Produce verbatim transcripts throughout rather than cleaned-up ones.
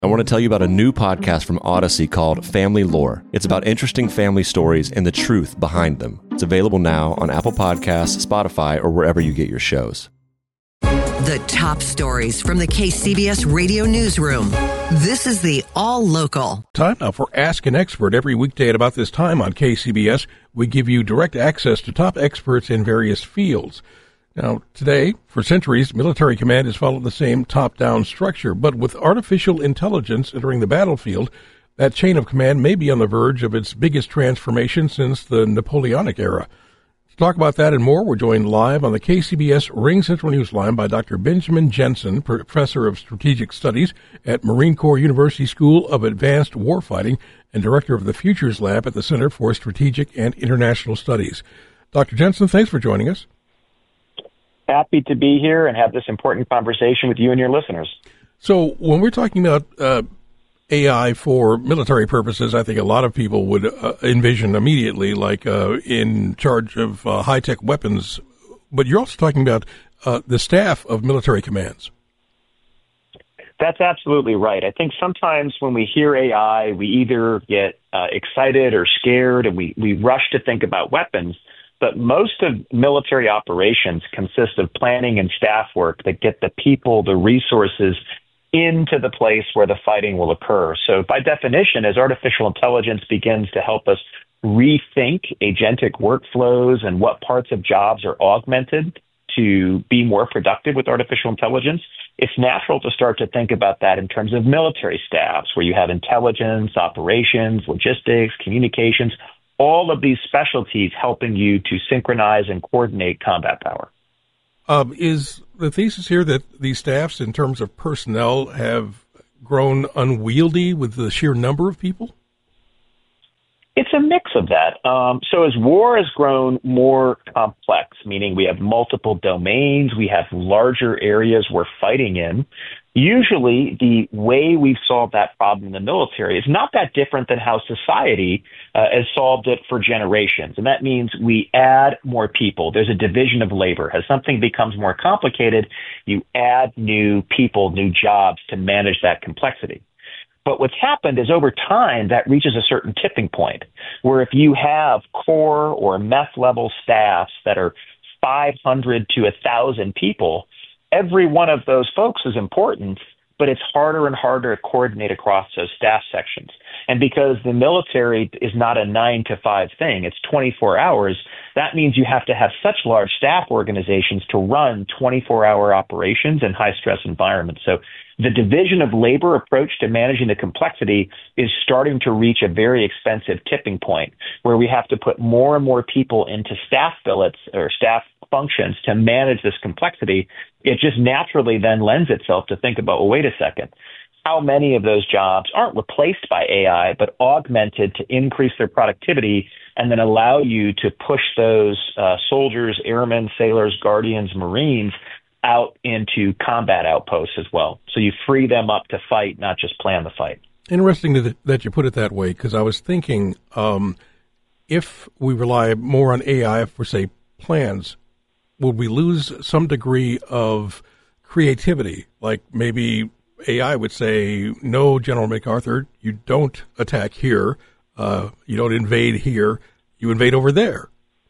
I want to tell you about a new podcast from Odyssey called Family Lore. It's about interesting family stories and the truth behind them. It's available now on Apple Podcasts, Spotify, or wherever you get your shows. The top stories from the K C B S Radio Newsroom. This is the All Local. Time now for Ask an Expert. Every weekday at about this time on K C B S, we give you direct access to top experts in various fields. Now, today, for centuries, military command has followed the same top-down structure, but with artificial intelligence entering the battlefield, that chain of command may be on the verge of its biggest transformation since the Napoleonic era. To talk about that and more, we're joined live on the K C B S Ring Central Newsline by Doctor Benjamin Jensen, Professor of Strategic Studies at Marine Corps University School of Advanced Warfighting and Director of the Futures Lab at the Center for Strategic and International Studies. Doctor Jensen, thanks for joining us. Happy to be here and have this important conversation with you and your listeners. So when we're talking about uh, A I for military purposes, I think a lot of people would uh, envision immediately like uh, in charge of uh, high-tech weapons. But you're also talking about uh, the staff of military commands. That's absolutely right. I think sometimes when we hear A I, we either get uh, excited or scared and we, we rush to think about weapons. But most of military operations consist of planning and staff work that get the people, the resources into the place where the fighting will occur. So by definition, as artificial intelligence begins to help us rethink agentic workflows and what parts of jobs are augmented to be more productive with artificial intelligence, it's natural to start to think about that in terms of military staffs, where you have intelligence, operations, logistics, communications, all of these specialties helping you to synchronize and coordinate combat power. Um, is the thesis here that these staffs, in terms of personnel, have grown unwieldy with the sheer number of people? It's a mix of that. Um, so as war has grown more complex, meaning we have multiple domains, we have larger areas we're fighting in, usually the way we've solved that problem in the military is not that different than how society uh, has solved it for generations. And that means we add more people. There's a division of labor. As something becomes more complicated, you add new people, new jobs to manage that complexity. But what's happened is over time, that reaches a certain tipping point where if you have core or meth level staffs that are five hundred to one thousand people, every one of those folks is important, but it's harder and harder to coordinate across those staff sections. And because the military is not a nine to five thing, it's twenty-four hours, that means you have to have such large staff organizations to run twenty-four hour operations in high stress environments. So the division of labor approach to managing the complexity is starting to reach a very expensive tipping point where we have to put more and more people into staff billets or staff functions to manage this complexity. It just naturally then lends itself to think about, well, wait a second, how many of those jobs aren't replaced by A I, but augmented to increase their productivity and then allow you to push those uh, soldiers, airmen, sailors, guardians, Marines out into combat outposts as well. So you free them up to fight, not just plan the fight. Interesting that, that you put it that way, because I was thinking um, if we rely more on A I for, say, plans, would we lose some degree of creativity? Like maybe A I would say, no, General MacArthur, you don't attack here. Uh, you don't invade here. You invade over there.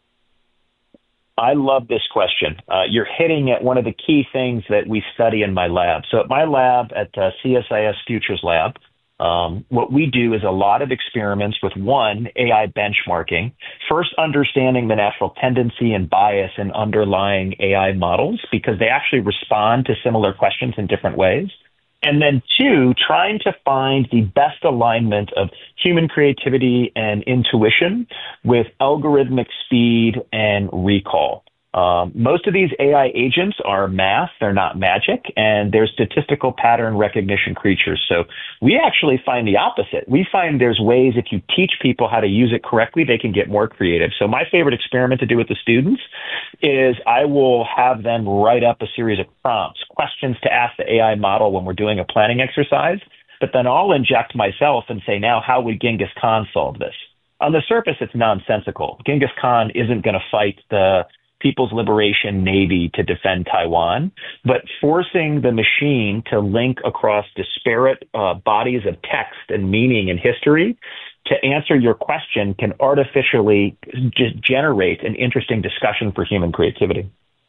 I love this question. Uh, you're hitting at one of the key things that we study in my lab. So at my lab at uh, C S I S Futures Lab, um, what we do is a lot of experiments with, one, A I benchmarking, first understanding the natural tendency and bias in underlying A I models because they actually respond to similar questions in different ways. And then two, trying to find the best alignment of human creativity and intuition with algorithmic speed and recall. Um, most of these A I agents are math, they're not magic, and they're statistical pattern recognition creatures. So we actually find the opposite. We find there's ways if you teach people how to use it correctly, they can get more creative. So my favorite experiment to do with the students is I will have them write up a series of prompts, questions to ask the A I model when we're doing a planning exercise, but then I'll inject myself and say, now, how would Genghis Khan solve this? On the surface, it's nonsensical. Genghis Khan isn't going to fight the People's Liberation Navy to defend Taiwan, but forcing the machine to link across disparate uh, bodies of text and meaning and history to answer your question can artificially just generate an interesting discussion for human creativity.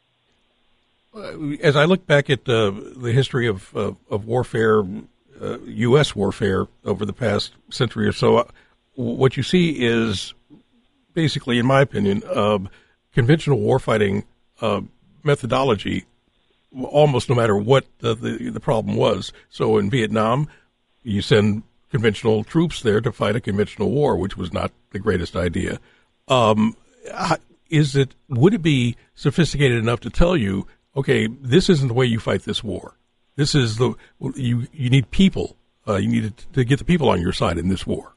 As I look back at uh, the history of, uh, of warfare, uh, U S warfare over the past century or so, uh, what you see is basically, in my opinion, uh, conventional warfighting uh, methodology, almost no matter what the, the, the problem was. So in Vietnam, you send conventional troops there to fight a conventional war, which was not the greatest idea. Um, is it, would it be sophisticated enough to tell you, okay, this isn't the way you fight this war. This is the, you, you need people. Uh, you need to get the people on your side in this war.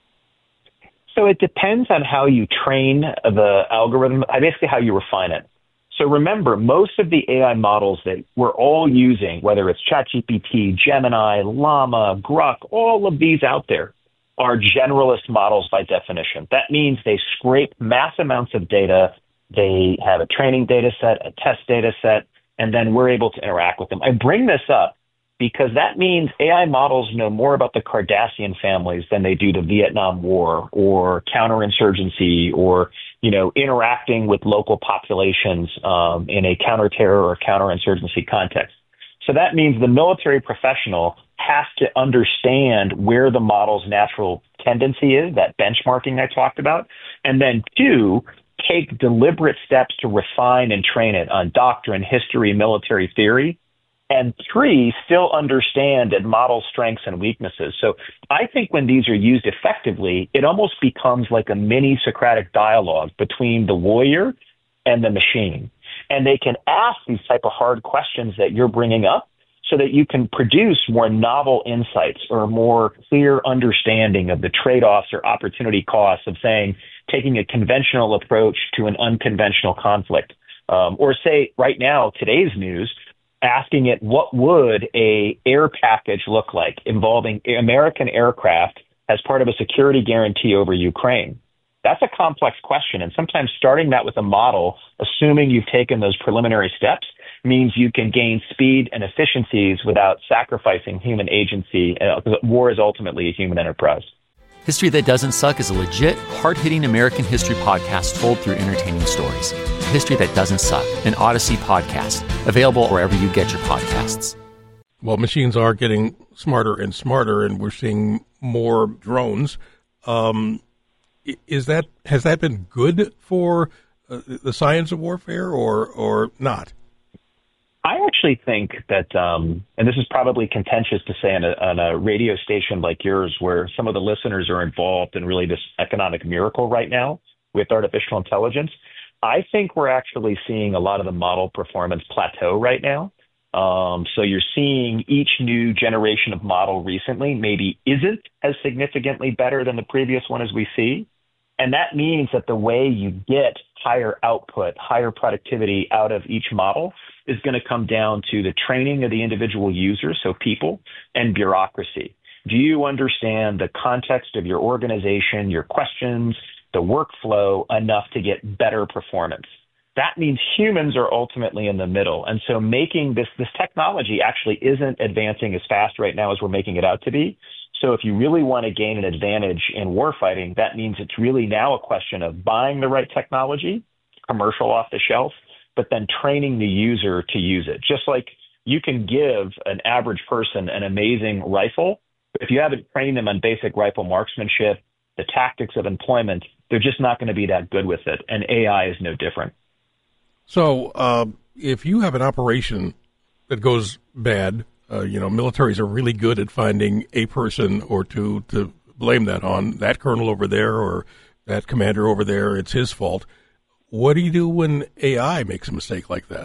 So it depends on how you train the algorithm, basically how you refine it. So remember, most of the A I models that we're all using, whether it's ChatGPT, Gemini, Llama, Grok, all of these out there are generalist models by definition. That means they scrape mass amounts of data. They have a training data set, a test data set, and then we're able to interact with them. I bring this up because that means A I models know more about the Cardassian families than they do the Vietnam War or counterinsurgency or, you know, interacting with local populations um, in a counterterror or counterinsurgency context. So that means the military professional has to understand where the model's natural tendency is, that benchmarking I talked about, and then two, take deliberate steps to refine and train it on doctrine, history, military theory, and three, still understand and model strengths and weaknesses. So I think when these are used effectively, it almost becomes like a mini Socratic dialogue between the warrior and the machine. And they can ask these type of hard questions that you're bringing up so that you can produce more novel insights or more clear understanding of the trade-offs or opportunity costs of saying, taking a conventional approach to an unconventional conflict. Um, or say right now, today's news, asking it what would a air package look like involving American aircraft as part of a security guarantee over Ukraine. That's a complex question. And sometimes starting that with a model, assuming you've taken those preliminary steps, means you can gain speed and efficiencies without sacrificing human agency. Uh, war is ultimately a human enterprise. History That Doesn't Suck is a legit, hard-hitting American history podcast told through entertaining stories. History That Doesn't Suck, an Odyssey podcast, available wherever you get your podcasts. Well, machines are getting smarter and smarter, and we're seeing more drones. Um, is that has that been good for uh, the science of warfare, or or not? I actually think that, um, and this is probably contentious to say on a, on a radio station like yours, where some of the listeners are involved in really this economic miracle right now with artificial intelligence. I think we're actually seeing a lot of the model performance plateau right now. Um, so you're seeing each new generation of model recently maybe isn't as significantly better than the previous one as we see. And that means that the way you get higher output, higher productivity out of each model is going to come down to the training of the individual user, so people, and bureaucracy. Do you understand the context of your organization, your questions, the workflow enough to get better performance? That means humans are ultimately in the middle. And so making this, this technology actually isn't advancing as fast right now as we're making it out to be. So if you really want to gain an advantage in warfighting, that means it's really now a question of buying the right technology, commercial off the shelf, but then training the user to use it. Just like you can give an average person an amazing rifle, but if you haven't trained them on basic rifle marksmanship, the tactics of employment, they're just not going to be that good with it. And A I is no different. So uh, if you have an operation that goes bad, uh, you know, militaries are really good at finding a person or two to blame that on, that colonel over there or that commander over there, it's his fault. What do you do when A I makes a mistake like that?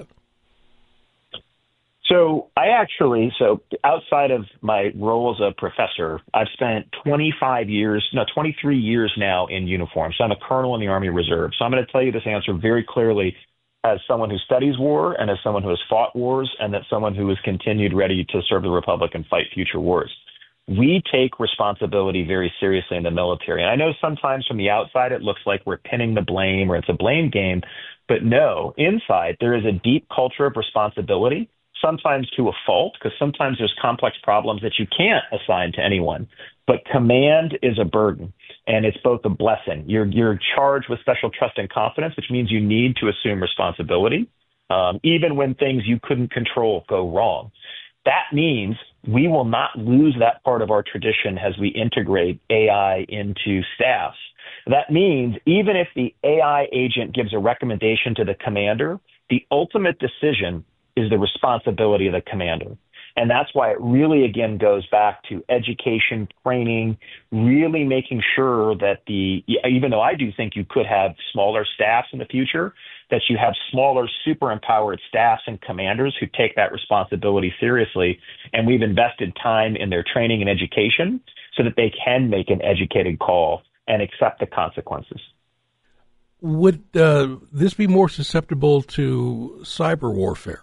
So I actually, so outside of my role as a professor, I've spent twenty-five years, no, twenty-three years now in uniform. So I'm a colonel in the Army Reserve. So I'm going to tell you this answer very clearly as someone who studies war and as someone who has fought wars and as someone who has continued ready to serve the Republic and fight future wars. we take responsibility very seriously in the military. And I know sometimes from the outside it looks like we're pinning the blame or it's a blame game, but no, inside there is a deep culture of responsibility, sometimes to a fault, because sometimes there's complex problems that you can't assign to anyone. But command is a burden, and it's both a blessing. You're, you're charged with special trust and confidence, which means you need to assume responsibility, um, even when things you couldn't control go wrong. That means we will not lose that part of our tradition as we integrate A I into staffs. That means even if the A I agent gives a recommendation to the commander, the ultimate decision is the responsibility of the commander. And that's why it really, again, goes back to education, training, really making sure that the, even though I do think you could have smaller staffs in the future, that you have smaller, super empowered staffs and commanders who take that responsibility seriously. And we've invested time in their training and education so that they can make an educated call and accept the consequences. Would uh, this be more susceptible to cyber warfare?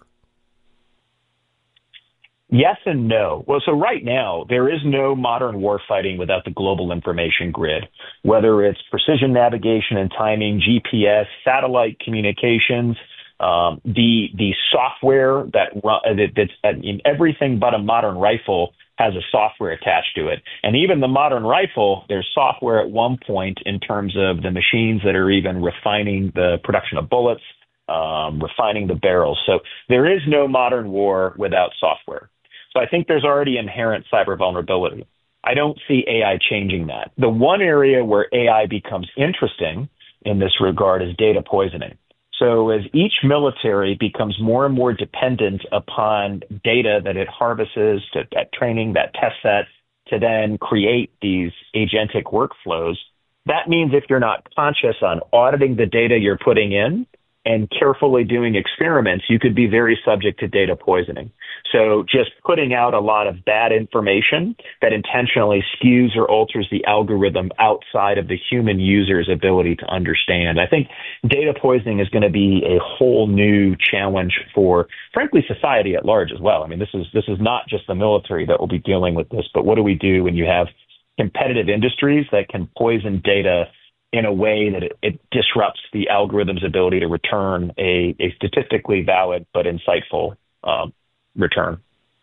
Yes and no. Well, so right now, there is no modern warfighting without the global information grid, whether it's precision navigation and timing, G P S, satellite communications, um, the the software that, that that's that in everything but a modern rifle has a software attached to it. And even the modern rifle, there's software at one point in terms of the machines that are even refining the production of bullets, um, refining the barrels. So there is no modern war without software. So I think there's already inherent cyber vulnerability. I don't see A I changing that. The one area where A I becomes interesting in this regard is data poisoning. So as each military becomes more and more dependent upon data that it harvests, to, that training, that test set, to then create these agentic workflows, that means if you're not conscious on auditing the data you're putting in and carefully doing experiments, you could be very subject to data poisoning. So just putting out a lot of bad information that intentionally skews or alters the algorithm outside of the human user's ability to understand. I think data poisoning is going to be a whole new challenge for, frankly, society at large as well. I mean, this is this is not just the military that will be dealing with this, but what do we do when you have competitive industries that can poison data in a way that it, it disrupts the algorithm's ability to return a, a statistically valid but insightful um, return?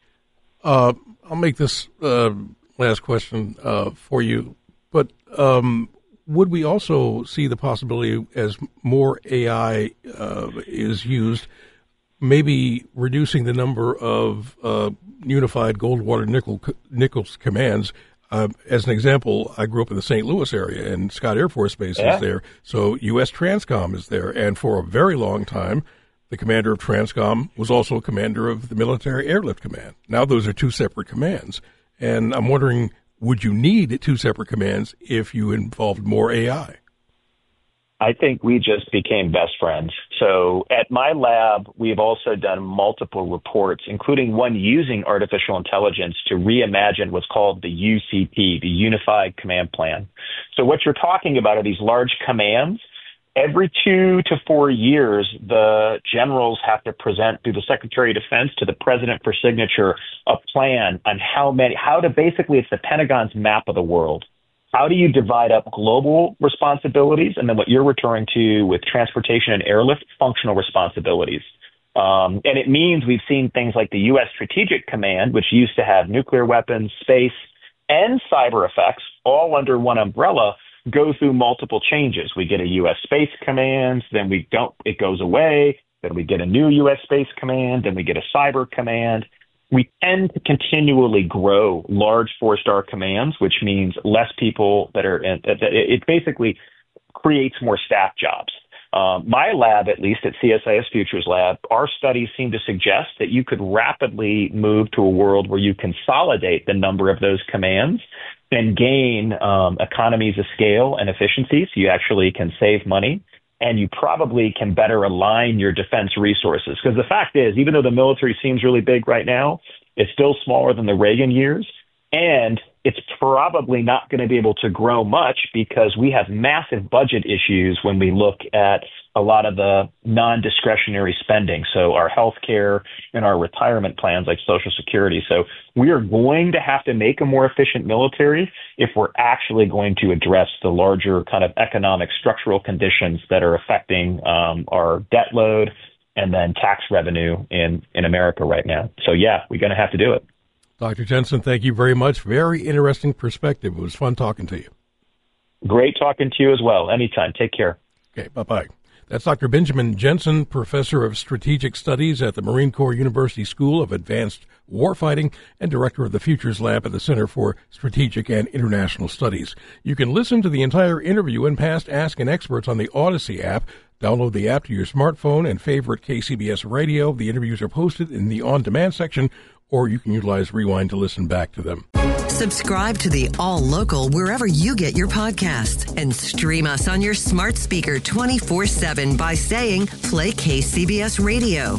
Uh, I'll make this uh, last question uh, for you, but um, would we also see the possibility as more A I uh, is used, maybe reducing the number of uh, unified Goldwater Nickel, Nichols commands? Uh, as an example, I grew up in the Saint Louis area, and Scott Air Force Base yeah. is there. So U S Transcom is there. And for a very long time, the commander of Transcom was also a commander of the Military Airlift Command. Now those are two separate commands. And I'm wondering, would you need two separate commands if you involved more A I? I think we just became best friends. So at my lab, we've also done multiple reports, including one using artificial intelligence to reimagine what's called the U C P, the Unified Command Plan. So what you're talking about are these large commands. Every two to four years, the generals have to present through the Secretary of Defense to the president for signature a plan on how many, how to basically, it's the Pentagon's map of the world. How do you divide up global responsibilities and then what you're referring to with transportation and airlift, functional responsibilities? Um, and it means we've seen things like the U S Strategic Command, which used to have nuclear weapons, space, and cyber effects all under one umbrella, go through multiple changes. We get a U S Space Command, then we don't, it goes away, then we get a new U S Space Command, then we get a Cyber Command. We tend to continually grow large four-star commands, which means less people that are in, it basically creates more staff jobs. Um, my lab, at least at C S I S Futures Lab, our studies seem to suggest that you could rapidly move to a world where you consolidate the number of those commands and gain um, economies of scale and efficiency, so you actually can save money. And you probably can better align your defense resources. Because the fact is, even though the military seems really big right now, it's still smaller than the Reagan years. And it's probably not going to be able to grow much because we have massive budget issues when we look at a lot of the non-discretionary spending. So our healthcare and our retirement plans like Social Security. So we are going to have to make a more efficient military if we're actually going to address the larger kind of economic structural conditions that are affecting um, our debt load and then tax revenue in, in America right now. So yeah, we're going to have to do it. Doctor Jensen, thank you very much. Very interesting perspective. It was fun talking to you. Great talking to you as well. Anytime. Take care. Okay, bye-bye. That's Doctor Benjamin Jensen, Professor of Strategic Studies at the Marine Corps University School of Advanced Warfighting and Director of the Futures Lab at the Center for Strategic and International Studies. You can listen to the entire interview and past Ask an Experts on the Odyssey app. Download the app to your smartphone and favorite K C B S radio. The interviews are posted in the on-demand section, or you can utilize Rewind to listen back to them. Subscribe to the All Local wherever you get your podcasts and stream us on your smart speaker twenty-four seven by saying play K C B S Radio.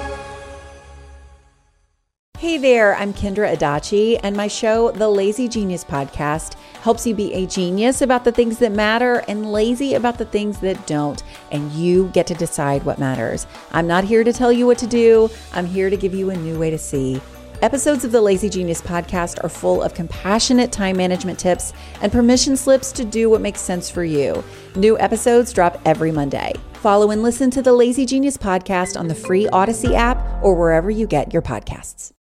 Hey there, I'm Kendra Adachi, and my show, The Lazy Genius Podcast, helps you be a genius about the things that matter and lazy about the things that don't, and you get to decide what matters. I'm not here to tell you what to do. I'm here to give you a new way to see. Episodes of the Lazy Genius Podcast are full of compassionate time management tips and permission slips to do what makes sense for you. New episodes drop every Monday. Follow and listen to the Lazy Genius Podcast on the free Odyssey app or wherever you get your podcasts.